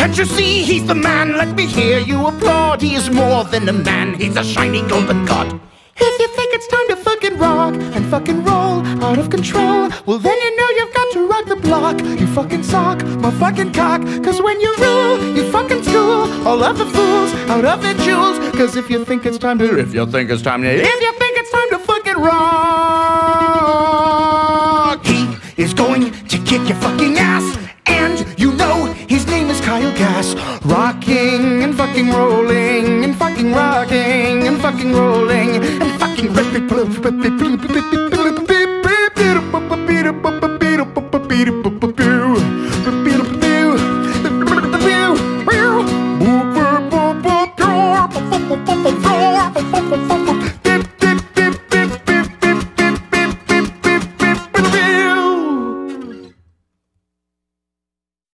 Can't you see he's the man? Let me hear you applaud. He is more than a man, he's a shining golden god. If you think it's time to fucking rock and fucking roll out of control, well then you know you've got to rock the block. You fucking sock my fucking cock, cause when you rule, you fucking school all of the fools out of their jewels. Cause if you think it's time to fucking rock, he is going to kick your fucking ass. And you know his name is Kyle Gass. Rocking and fucking rolling and fucking rocking and fucking rolling and fucking